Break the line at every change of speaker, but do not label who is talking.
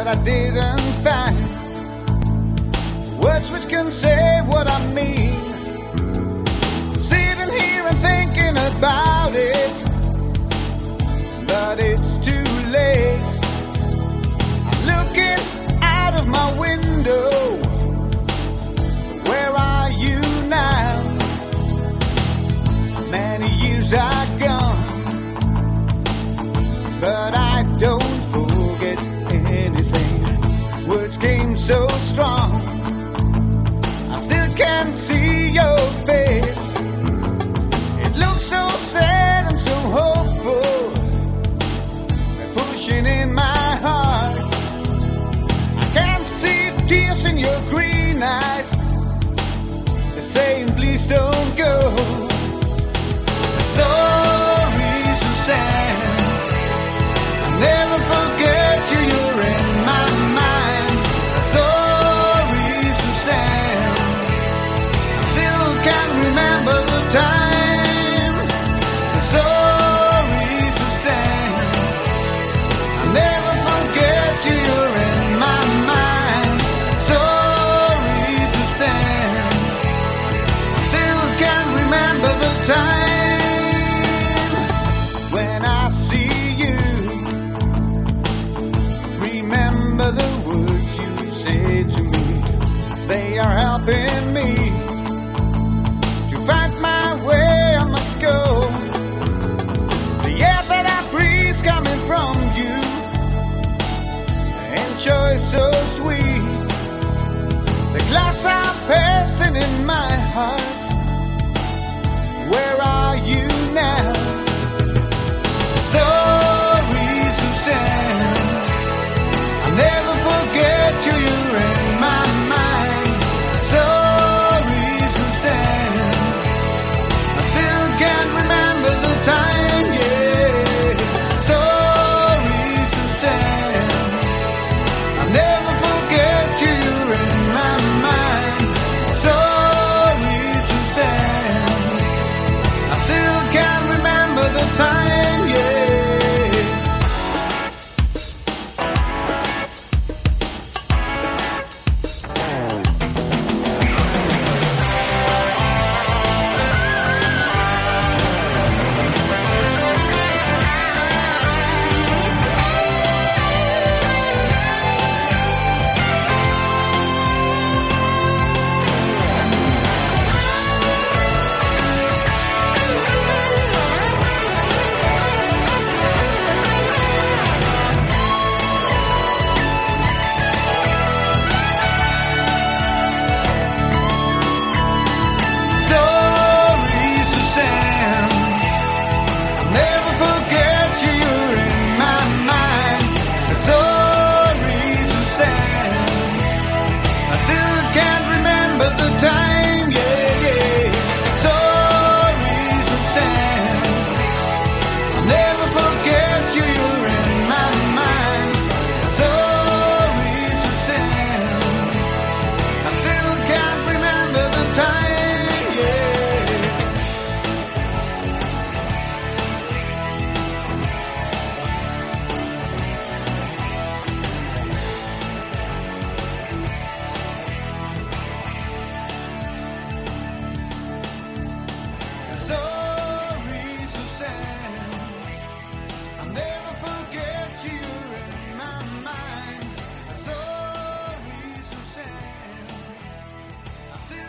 I didn't find words which can say what I mean. Sitting here and thinking about it, but it's too late. I'm looking out of my window. Where are you now? Many years are gone, but I don't forget anything. Words came so strong, I still can't see your face. It looks so sad and so hopeful, pushing in my heart. I can't see tears in your green eyes, they're saying please don't go. Sorry, Suzanne, I'll never forget you, you're in my mind. Sorry, Suzanne, I still can't remember the time. Sorry, Suzanne, I'll never forget you, you're in my mind. Sorry, Suzanne, I still can't remember the time. When I see you, remember the words you say to me. They are helping me to find my way. I must go. The air that I breathe coming from you, and joy so sweet.